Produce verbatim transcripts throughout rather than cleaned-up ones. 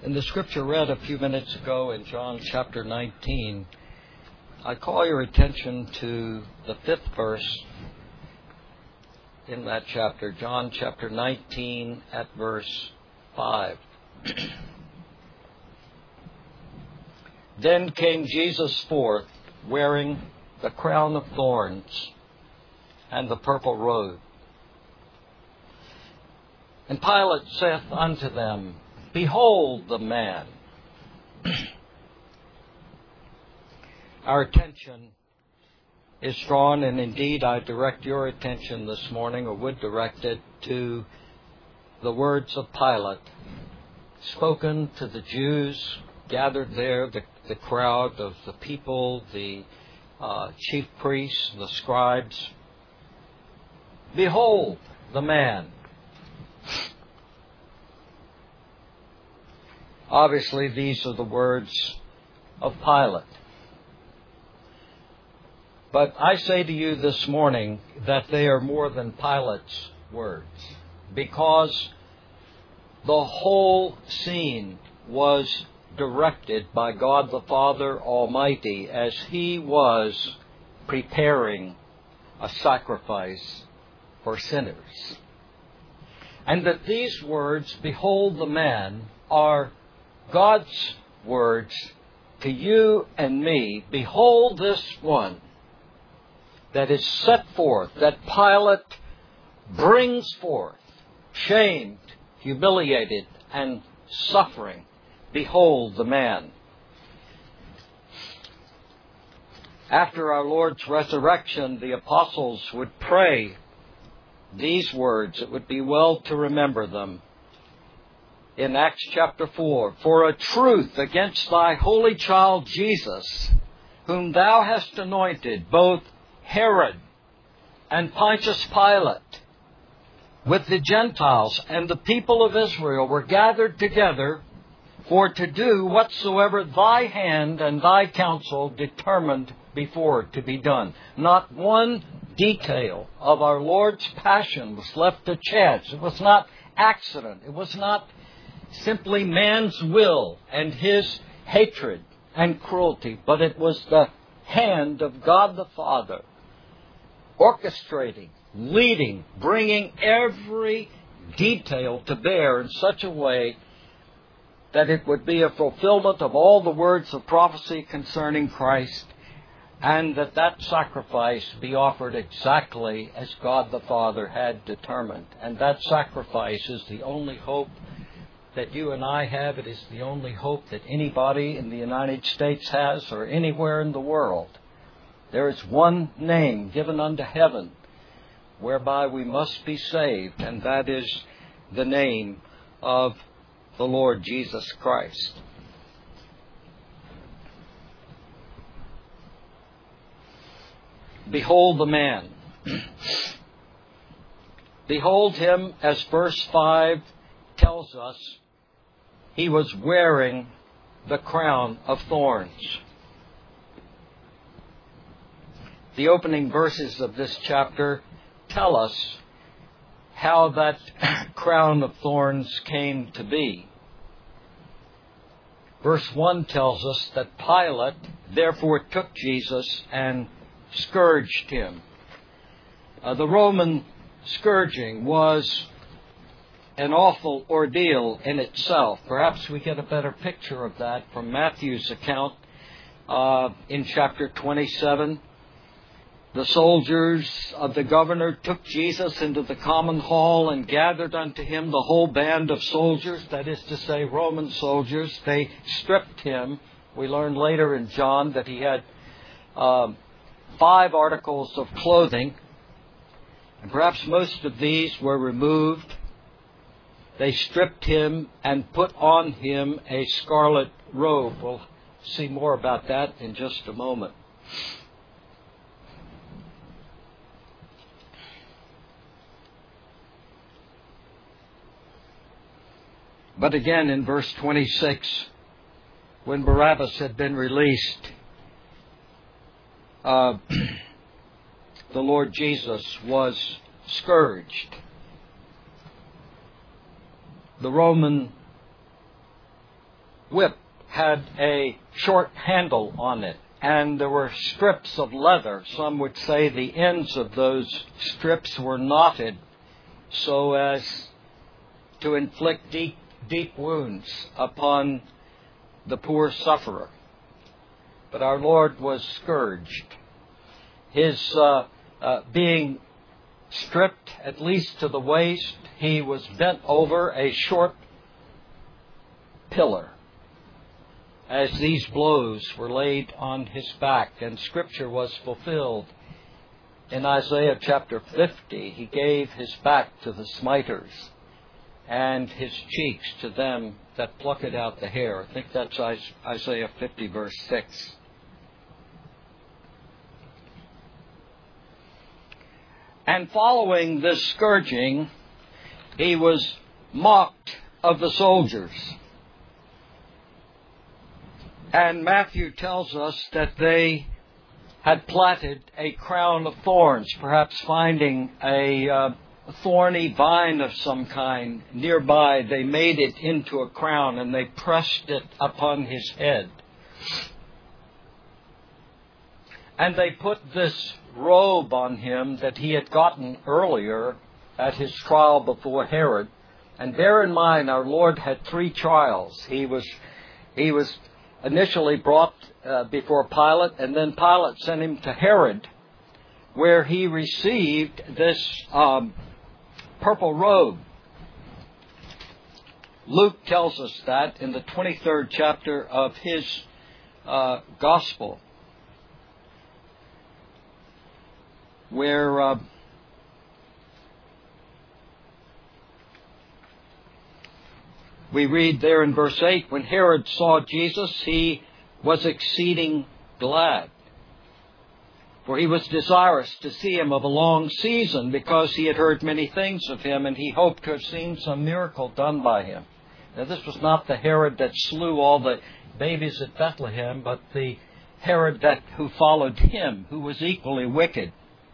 In the scripture read a few minutes ago in John chapter nineteen, I call your attention to the fifth verse in that chapter, John chapter nineteen at verse five. Then came Jesus forth, wearing the crown of thorns and the purple robe. And Pilate saith unto them, Behold the man. Our attention is drawn, and indeed I direct your attention this morning, or would direct it, to the words of Pilate, spoken to the Jews gathered there, the, the crowd of the people, the uh, chief priests, the scribes. Behold the man. Obviously, these are the words of Pilate. But I say to you this morning that they are more than Pilate's words, because the whole scene was directed by God the Father Almighty as He was preparing a sacrifice for sinners. And that these words, Behold the man, are God's words to you and me. Behold this one that is set forth, that Pilate brings forth, shamed, humiliated, and suffering. Behold the man. After our Lord's resurrection, the apostles would pray these words. It would be well to remember them. In Acts chapter four, For a truth against thy holy child Jesus, whom thou hast anointed, both Herod and Pontius Pilate, with the Gentiles and the people of Israel, were gathered together for to do whatsoever thy hand and thy counsel determined before to be done. Not one detail of our Lord's passion was left to chance. It was not accident. It was not simply man's will and his hatred and cruelty, but it was the hand of God the Father orchestrating, leading, bringing every detail to bear in such a way that it would be a fulfillment of all the words of prophecy concerning Christ, and that that sacrifice be offered exactly as God the Father had determined. And that sacrifice is the only hope that you and I have. It is the only hope that anybody in the United States has, or anywhere in the world. There is one name given unto heaven whereby we must be saved, and that is the name of the Lord Jesus Christ. Behold the man. Behold him, as verse five tells us, he was wearing the crown of thorns. The opening verses of this chapter tell us how that crown of thorns came to be. Verse one tells us that Pilate therefore took Jesus and scourged him. Uh, the Roman scourging was an awful ordeal in itself. Perhaps we get a better picture of that from Matthew's account uh, in chapter twenty-seven. The soldiers of the governor took Jesus into the common hall and gathered unto him the whole band of soldiers, that is to say, Roman soldiers. They stripped him. We learned later in John that he had uh, five articles of clothing, and perhaps most of these were removed. They stripped him and put on him a scarlet robe. We'll see more about that in just a moment. But again in verse twenty-six, when Barabbas had been released, uh, the Lord Jesus was scourged. The Roman whip had a short handle on it, and there were strips of leather. Some would say the ends of those strips were knotted so as to inflict deep, deep wounds upon the poor sufferer. But our Lord was scourged. His uh, uh, being stripped at least to the waist, he was bent over a short pillar as these blows were laid on his back, and Scripture was fulfilled. In Isaiah chapter fifty, he gave his back to the smiters and his cheeks to them that plucked out the hair. I think that's Isaiah fifty, verse six. And following this scourging, he was mocked of the soldiers. And Matthew tells us that they had plaited a crown of thorns, perhaps finding a uh, thorny vine of some kind nearby. They made it into a crown and they pressed it upon his head. And they put this robe on him that he had gotten earlier at his trial before Herod. And bear in mind, our Lord had three trials. He was, he was initially brought uh, before Pilate, and then Pilate sent him to Herod, where he received this um, purple robe. Luke tells us that in the twenty-third chapter of his uh, Gospel, where uh, we read there in verse eight, when Herod saw Jesus, he was exceeding glad, for he was desirous to see him of a long season, because he had heard many things of him, and he hoped to have seen some miracle done by him. Now, this was not the Herod that slew all the babies at Bethlehem, but the Herod that who followed him, who was equally wicked.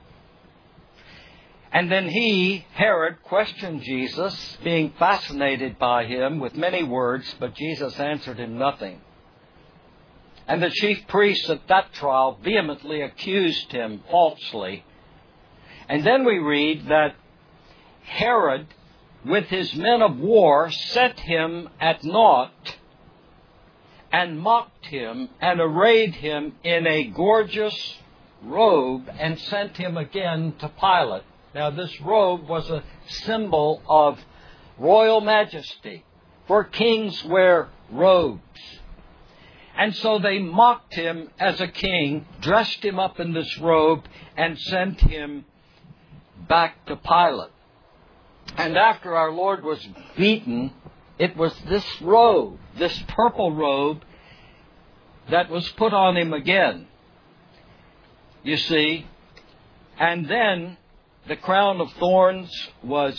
And then he, Herod, questioned Jesus, being fascinated by him with many words, but Jesus answered him nothing. And the chief priests at that trial vehemently accused him falsely. And then we read that Herod, with his men of war, set him at naught and mocked him and arrayed him in a gorgeous robe and sent him again to Pilate. Now, this robe was a symbol of royal majesty, for kings wear robes. And so they mocked him as a king, dressed him up in this robe, and sent him back to Pilate. And after our Lord was beaten, it was this robe, this purple robe, that was put on him again. You see, and then the crown of thorns was,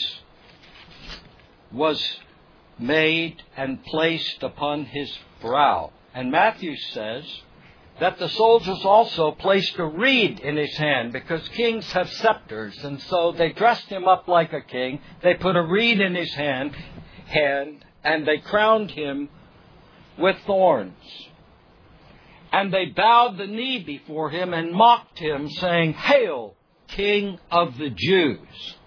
was made and placed upon his brow. And Matthew says that the soldiers also placed a reed in his hand, because kings have scepters. And so they dressed him up like a king. They put a reed in his hand, hand and they crowned him with thorns. And they bowed the knee before him and mocked him, saying, "Hail, King of the Jews!"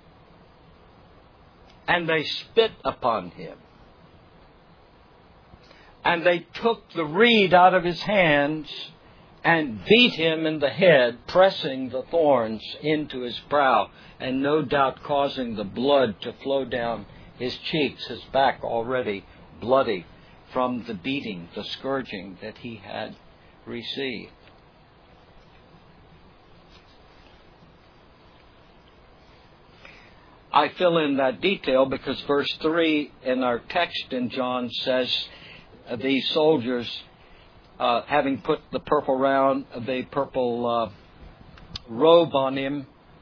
And they spit upon him. And they took the reed out of his hands and beat him in the head, pressing the thorns into his brow, and no doubt causing the blood to flow down his cheeks, his back already bloody from the beating, the scourging that he had received. I fill in that detail because verse three in our text in John says, uh, these soldiers, uh, having put the purple round, the purple uh, robe on him,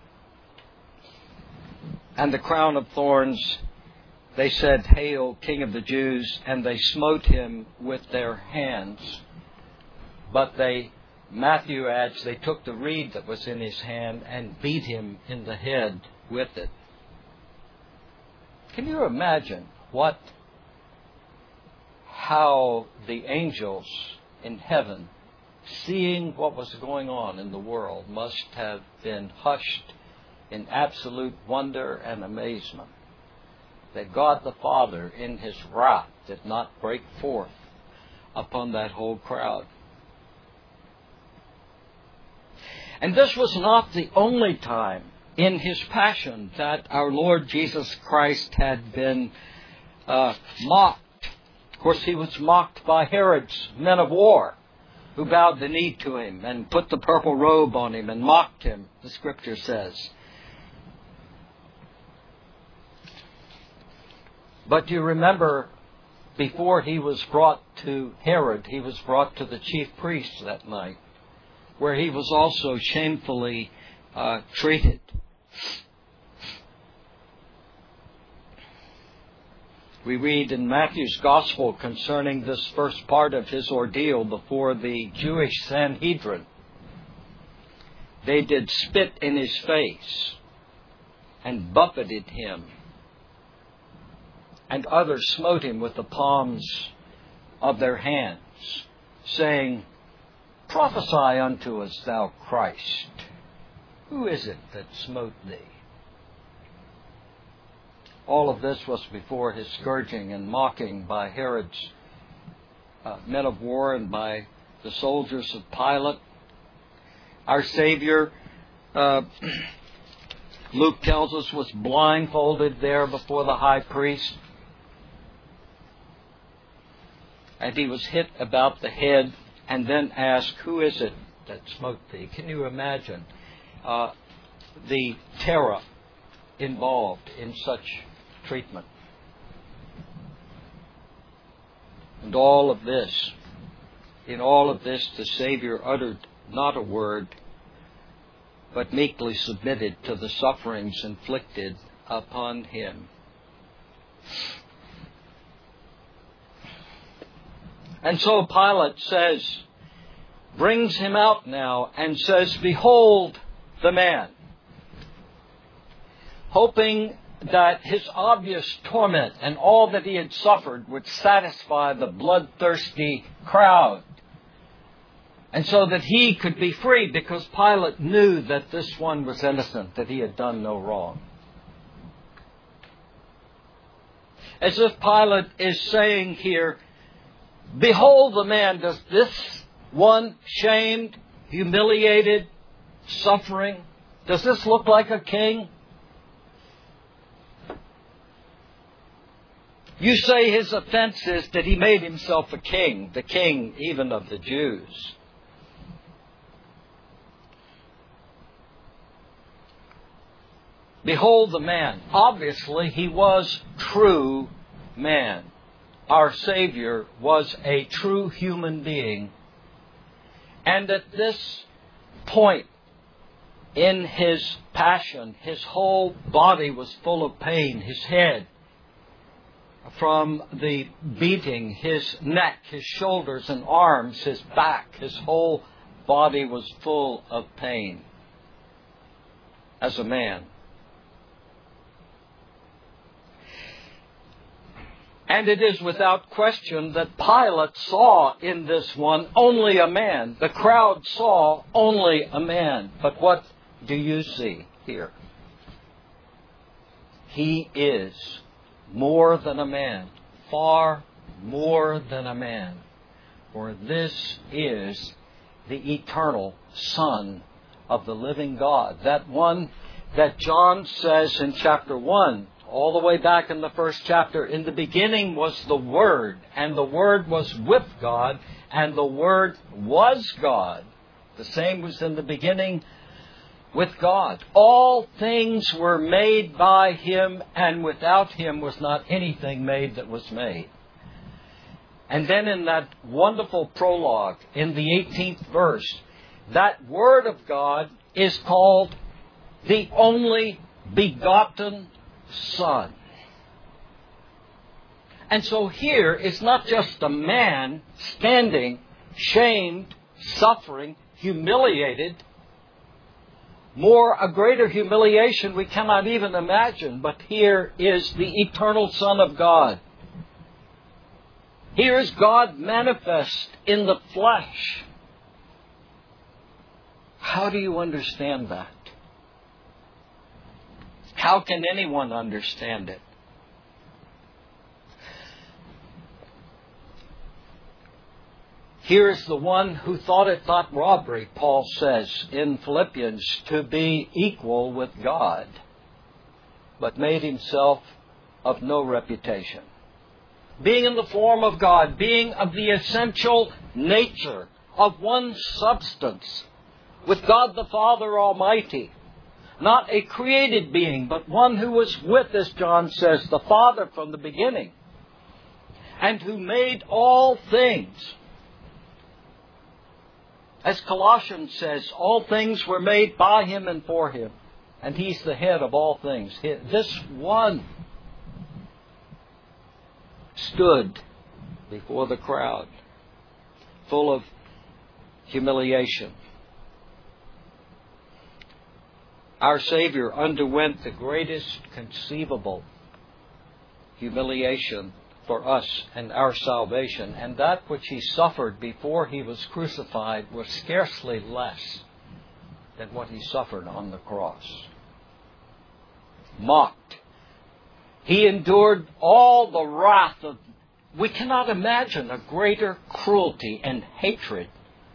and the crown of thorns, they said, "Hail, King of the Jews," and they smote him with their hands. But they, Matthew adds, they took the reed that was in his hand and beat him in the head with it. Can you imagine what how the angels in heaven, seeing what was going on in the world, must have been hushed in absolute wonder and amazement that God the Father, in His wrath, did not break forth upon that whole crowd. And this was not the only time in His passion that our Lord Jesus Christ had been uh, mocked. Of course, He was mocked by Herod's men of war, who bowed the knee to Him and put the purple robe on Him and mocked Him, the Scripture says. But you remember, before He was brought to Herod, He was brought to the chief priests that night, where He was also shamefully uh, treated. We read in Matthew's Gospel concerning this first part of His ordeal before the Jewish Sanhedrin. They did spit in His face and buffeted Him, and others smote Him with the palms of their hands, saying, "Prophesy unto us, thou Christ. Who is it that smote thee?" All of this was before His scourging and mocking by Herod's uh, men of war and by the soldiers of Pilate. Our Savior, uh, Luke tells us, was blindfolded there before the high priest. And He was hit about the head and then asked, "Who is it that smote thee?" Can you imagine uh, the terror involved in such treatment? And all of this, in all of this, the Savior uttered not a word, but meekly submitted to the sufferings inflicted upon Him. And so Pilate says, brings Him out now and says, "Behold the man," hoping that His obvious torment and all that He had suffered would satisfy the bloodthirsty crowd, and so that He could be free, because Pilate knew that this one was innocent, that he had done no wrong. As if Pilate is saying here, "Behold the man, does this one shamed, humiliated, suffering, does this look like a king? You say his offense is that he made himself a king, the king even of the Jews." Behold the man. Obviously, He was true man. Our Savior was a true human being. And at this point in His passion, His whole body was full of pain. His head, from the beating, His neck, His shoulders and arms, His back, His whole body was full of pain as a man. And it is without question that Pilate saw in this one only a man. The crowd saw only a man. But what do you see here? He is more than a man, far more than a man. For this is the eternal Son of the living God. That one that John says in chapter one, all the way back in the first chapter, "In the beginning was the Word, and the Word was with God, and the Word was God." The same was in the beginning with God. All things were made by Him, and without Him was not anything made that was made. And then in that wonderful prologue, in the eighteenth verse, that Word of God is called the only begotten Son. And so here it's not just a man standing, shamed, suffering, humiliated. More, a greater humiliation we cannot even imagine. But here is the eternal Son of God, Here is God manifest in the flesh. How do you understand that? How can anyone understand it? Here is the one who thought it not robbery, Paul says in Philippians, to be equal with God, but made himself of no reputation. Being in the form of God, being of the essential nature of one substance, with God the Father Almighty, not a created being, but one who was with, as John says, the Father from the beginning, and who made all things. As Colossians says, all things were made by Him and for Him, and He's the head of all things. This one stood before the crowd, full of humiliation. Our Savior underwent the greatest conceivable humiliation for us and our salvation, and that which He suffered before He was crucified was scarcely less than what He suffered on the cross. Mocked. He endured all the wrath of... We cannot imagine a greater cruelty and hatred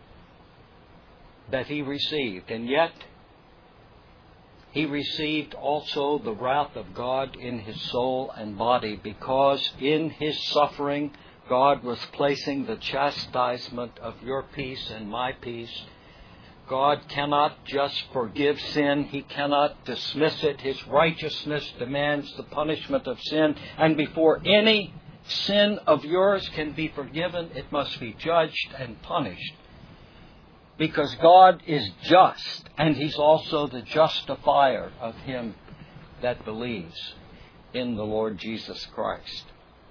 that He received, and yet He received also the wrath of God in His soul and body, because in His suffering God was placing the chastisement of your peace and my peace. God cannot just forgive sin. He cannot dismiss it. His righteousness demands the punishment of sin. And before any sin of yours can be forgiven, it must be judged and punished. Because God is just, and He's also the justifier of him that believes in the Lord Jesus Christ.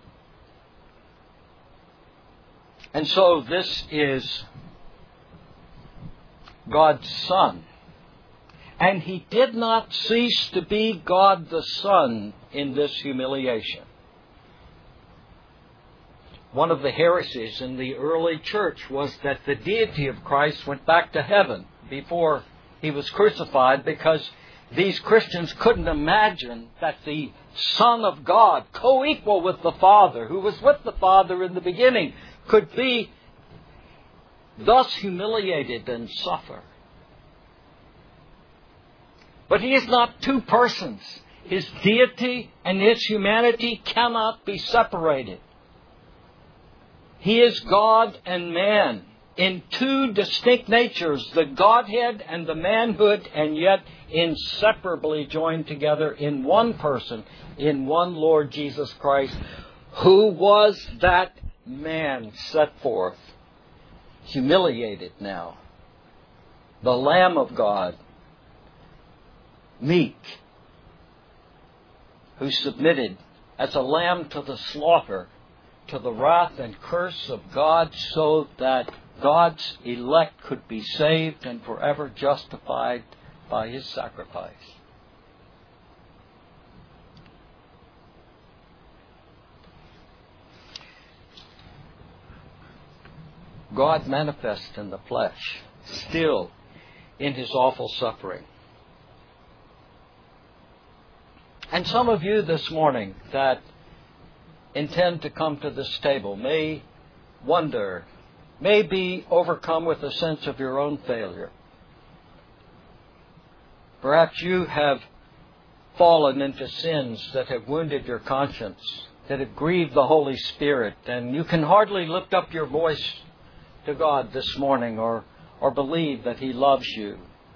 And so this is God's Son. And He did not cease to be God the Son in this humiliation. One of the heresies in the early church was that the deity of Christ went back to heaven before He was crucified, because these Christians couldn't imagine that the Son of God, co-equal with the Father, who was with the Father in the beginning, could be thus humiliated and suffer. But He is not two persons. His deity and His humanity cannot be separated. He is God and man in two distinct natures, the Godhead and the manhood, and yet inseparably joined together in one person, in one Lord Jesus Christ, who was that man set forth, humiliated now, the Lamb of God, meek, who submitted as a lamb to the slaughter, to the wrath and curse of God, so that God's elect could be saved and forever justified by His sacrifice. God manifest in the flesh, still in His awful suffering. And some of you this morning that intend to come to this table may wonder, may be overcome with a sense of your own failure. Perhaps you have fallen into sins that have wounded your conscience, that have grieved the Holy Spirit, and you can hardly lift up your voice to God this morning or, or believe that He loves you.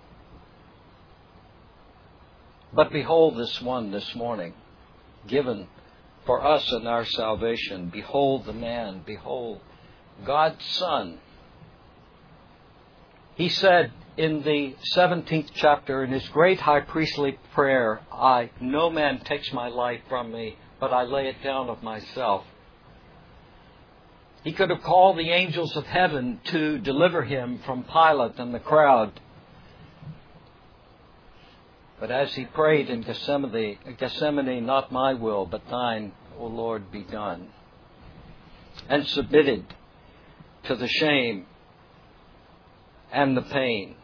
But behold this one this morning, given for us and our salvation. Behold the man, behold God's Son. He said in the seventeenth chapter in His great high priestly prayer, I, no man takes my life from me, but I lay it down of myself. He could have called the angels of heaven to deliver Him from Pilate and the crowd. But as He prayed in Gethsemane, Gethsemane, not my will, but Thine, O Lord, be done. and submitted to the shame and the pain.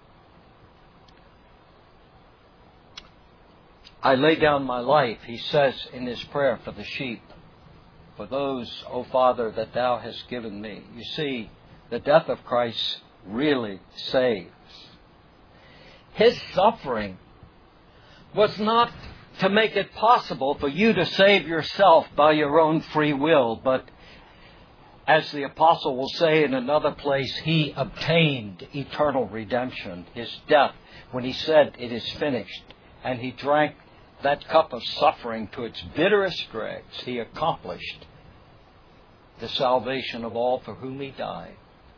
I lay down my life, he says in his prayer, for the sheep, for those, O Father, that thou hast given me. You see, the death of Christ really saves. His suffering was not to make it possible for you to save yourself by your own free will, but as the apostle will say in another place, he obtained eternal redemption. His death, when he said, it is finished, and he drank that cup of suffering to its bitterest dregs, he accomplished the salvation of all for whom he died.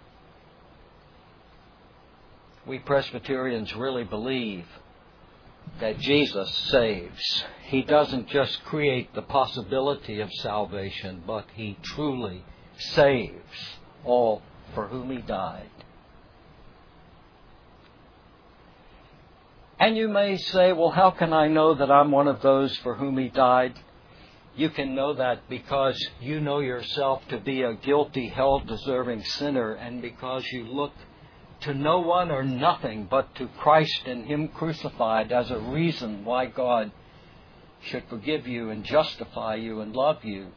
We Presbyterians really believe that Jesus saves. He doesn't just create the possibility of salvation, but he truly saves all for whom he died. And you may say, well, how can I know that I'm one of those for whom he died? You can know that because you know yourself to be a guilty, hell-deserving sinner, and because you look to no one or nothing but to Christ and him crucified as a reason why God should forgive you and justify you and love you.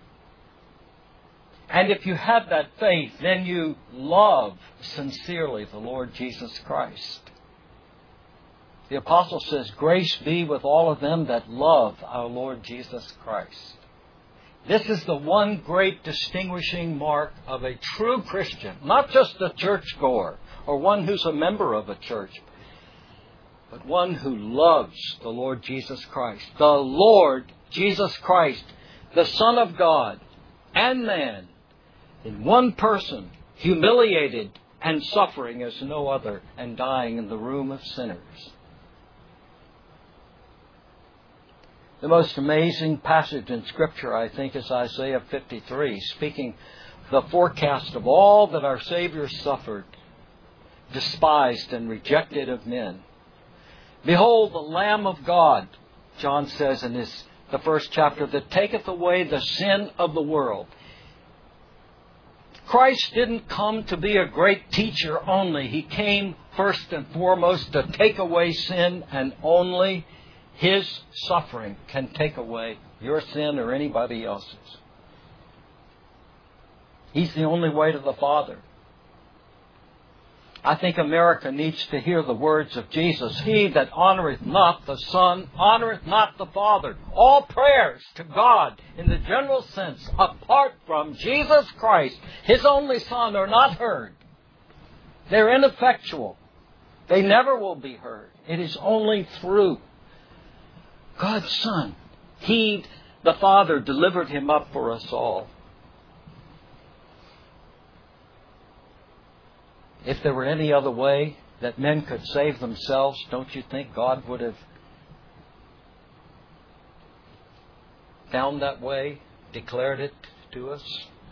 And if you have that faith, then you love sincerely the Lord Jesus Christ. The apostle says, grace be with all of them that love our Lord Jesus Christ. This is the one great distinguishing mark of a true Christian, not just a churchgoer or one who's a member of a church, but one who loves the Lord Jesus Christ. The Lord Jesus Christ, the Son of God and man, in one person, humiliated and suffering as no other, and dying in the room of sinners. The most amazing passage in Scripture, I think, is Isaiah fifty-three, speaking the forecast of all that our Savior suffered, despised and rejected of men. Behold, the Lamb of God, John says in his, the first chapter, that taketh away the sin of the world. Christ didn't come to be a great teacher only. He came first and foremost to take away sin, and only his suffering can take away your sin or anybody else's. He's the only way to the Father. I think America needs to hear the words of Jesus. He that honoreth not the Son, honoreth not the Father. All prayers to God, in the general sense, apart from Jesus Christ, his only Son, are not heard. They're ineffectual. They never will be heard. It is only through God's Son. He, the Father, delivered him up for us all. If there were any other way that men could save themselves, don't you think God would have found that way, declared it to us?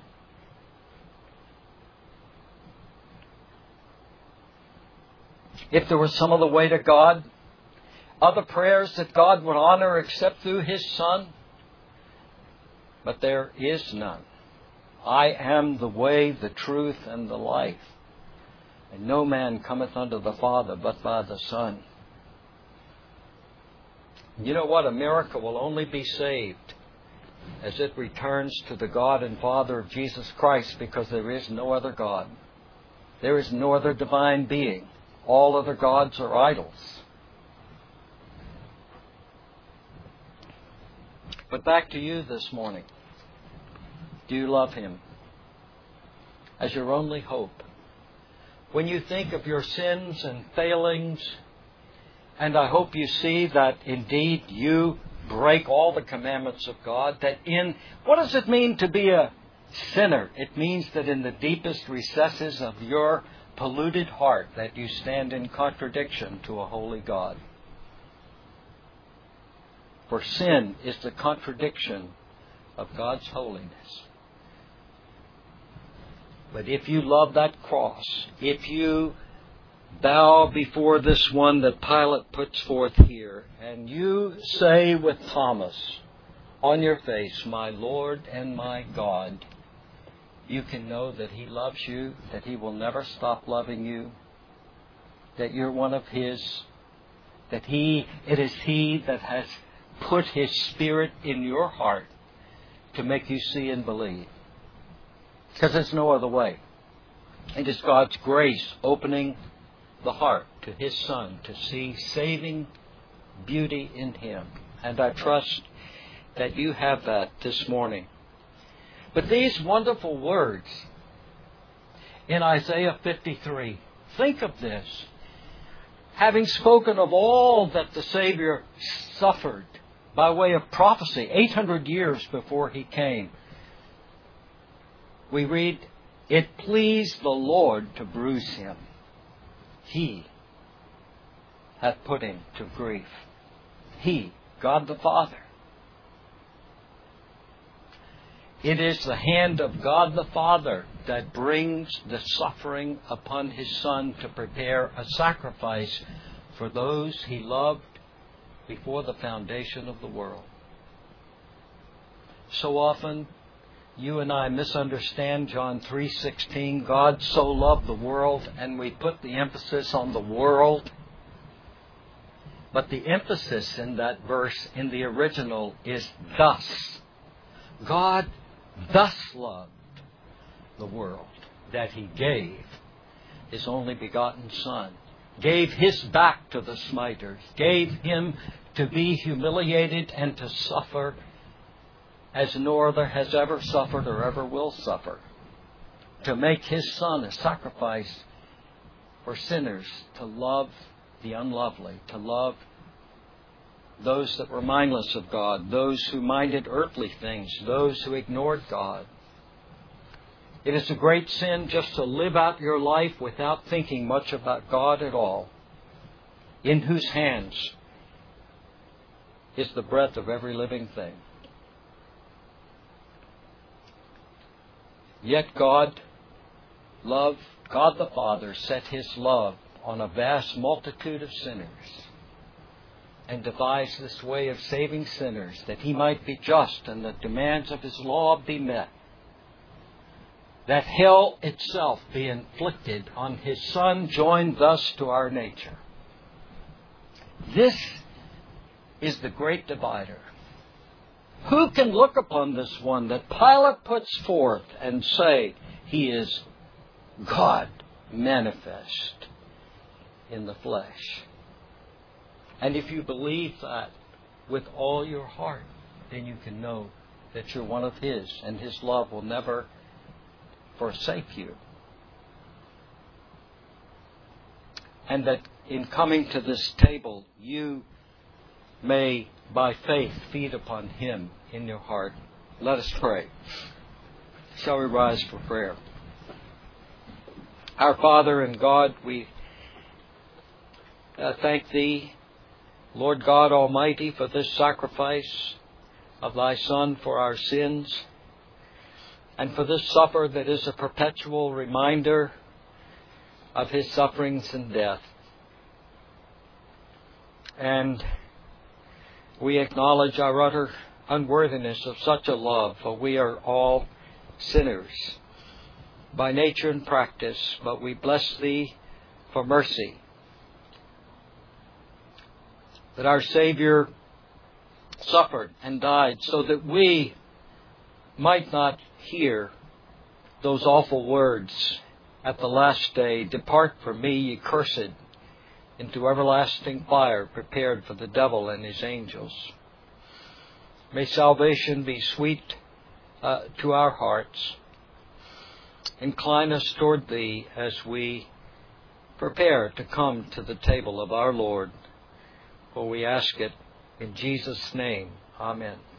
If there was some other way to God, other prayers that God would honor except through his Son, but there is none. I am the way, the truth, and the life. And no man cometh unto the Father but by the Son. You know what? America will only be saved as it returns to the God and Father of Jesus Christ, because there is no other God. There is no other divine being. All other gods are idols. But back to you this morning. Do you love him as your only hope? When you think of your sins and failings, and I hope you see that indeed you break all the commandments of God, that in, what does it mean to be a sinner? It means that in the deepest recesses of your polluted heart that you stand in contradiction to a holy God. For sin is the contradiction of God's holiness. But if you love that cross, if you bow before this one that Pilate puts forth here, and you say with Thomas on your face, my Lord and my God, you can know that He loves you, that He will never stop loving you, that you're one of His, that He, it is He that has put His Spirit in your heart to make you see and believe. Because there's no other way. It is God's grace opening the heart to His Son to see saving beauty in Him. And I trust that you have that this morning. But these wonderful words in Isaiah fifty-three, think of this. Having spoken of all that the Savior suffered by way of prophecy, eight hundred years before He came, we read, "It pleased the Lord to bruise Him. He hath put Him to grief." He, God the Father. It is the hand of God the Father that brings the suffering upon His Son to prepare a sacrifice for those He loved before the foundation of the world. So often, you and I misunderstand John three sixteen. God so loved the world, and we put the emphasis on the world. But the emphasis in that verse in the original is thus. God thus loved the world that He gave His only begotten Son, gave His back to the smiters, gave Him to be humiliated and to suffer as no other has ever suffered or ever will suffer, to make His Son a sacrifice for sinners, to love the unlovely, to love those that were mindless of God, those who minded earthly things, those who ignored God. It is a great sin just to live out your life without thinking much about God at all, in whose hands is the breath of every living thing. Yet God, love, God the Father set His love on a vast multitude of sinners and devised this way of saving sinners, that He might be just and the demands of His law be met, that hell itself be inflicted on His Son, joined thus to our nature. This is the great divider. Who can look upon this one that Pilate puts forth and say, He is God manifest in the flesh? And if you believe that with all your heart, then you can know that you're one of His, and His love will never forsake you. And that in coming to this table, you may, by faith, feed upon Him in your heart. Let us pray. Shall we rise for prayer? Our Father and God, we uh, thank Thee, Lord God Almighty, for this sacrifice of Thy Son for our sins, and for this supper that is a perpetual reminder of His sufferings and death. And we acknowledge our utter unworthiness of such a love, for we are all sinners by nature and practice, but we bless Thee for mercy, that our Savior suffered and died so that we might not hear those awful words at the last day, "Depart from me, ye cursed, into everlasting fire prepared for the devil and his angels." May salvation be sweet uh, to our hearts. Incline us toward Thee as we prepare to come to the table of our Lord. For we ask it in Jesus' name. Amen.